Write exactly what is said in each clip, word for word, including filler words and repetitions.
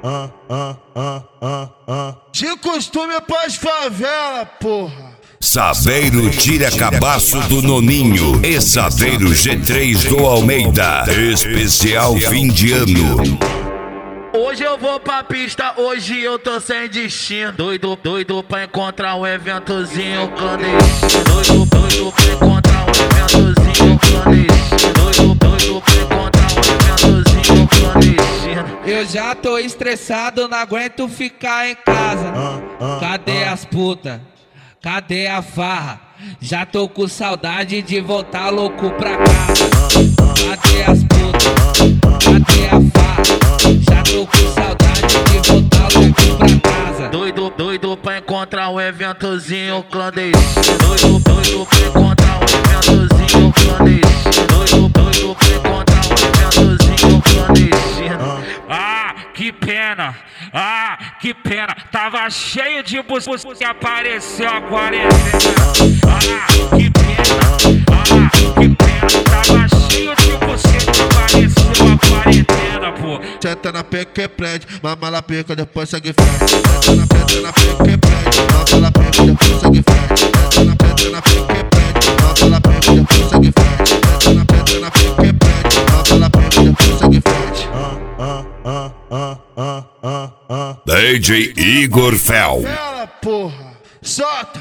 ah, ah, ah, ah, ah. De costume pras favela, porra. Saveiro tira cabaço do Noninho e Saveiro G três do Almeida. Especial fim de ano. Hoje eu vou pra pista, hoje eu tô sem destino. Doido, doido pra encontrar um eventozinho clandestino. Doido, doido pra encontrar um eventozinho clandestino. Doido, doido pra encontrar um eventozinho clandestino. Eu já tô estressado, não aguento ficar em casa. Cadê as putas? Cadê a farra? Já tô com saudade de voltar louco pra casa. Cadê as putas? Cadê a farra? Já tô com saudade de voltar louco pra casa. Doido, doido pra encontrar um eventozinho clandestino. Doido, doido pra encontrar um eventozinho clandestino. Doido, doido pra encontrar um eventozinho clandestino. Ah, que pena, ah, que pena. Tava cheio de bus que apareceu a quarentena. Ah, que pena, ah, que pena. Tava cheio de você que apareceu a quarentena, pô. Senta na pica que prende, mama na pica, depois segue frente. Senta na pica, na pica que prende, mama na pica, depois segue frente. Senta na pica, na pica que prende, mama na pica, depois segue frente. Senta na pica, na pica que prende, mama na pica, depois segue frente. Ah, ah, ah, ah, ah, ah, ah. D J Igor Fel. Fala, porra, solta.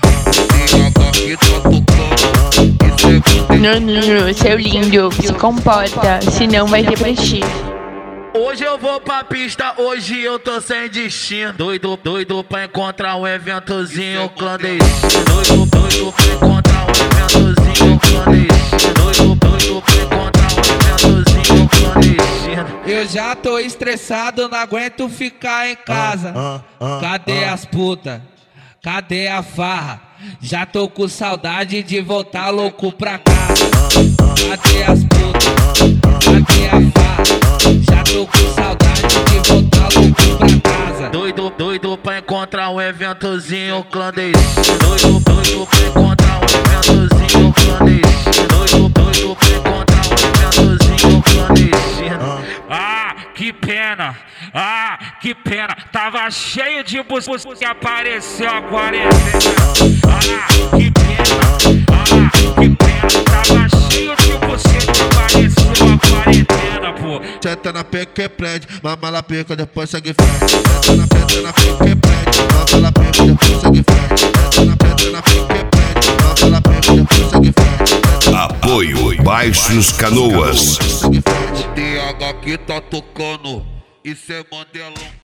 Noninho, seu lindo, se comporta, senão vai ter prestígio. Hoje eu vou pra pista, hoje eu tô sem destino. Doido, doido pra encontrar um eventozinho clandestino. Doido, doido pra encontrar um eventozinho clandestino. Doido, doido pra encontrar um eventozinho clandestino. Eu já tô estressado, não aguento ficar em casa. Cadê as putas? Cadê a farra? Já tô com saudade de voltar louco pra casa. Cadê as putas? Cadê a farra? Já tô com saudade de voltar louco pra casa. Doido, doido pra encontrar um eventozinho clandestino. Doido, doido pra encontrar um eventozinho clandestino. Doido, doido pra encontrar um eventozinho clandestino. Ah, que pena, ah, que pena. Tava cheio de bus que apareceu a quarentena. Ah, que pena, ah, que pena. Tava cheio de você que apareceu a quarentena, pô. Senta na pica que prende, mama na pica, depois segue frente. Senta na pica, na pica que prende, mama na pica, depois segue frente. Senta na pica, na pica que prende, mama na pica, depois segue frente. Apoio Baixos Canoas. Segue frente. D H que tá tocando, isso é Mandelão.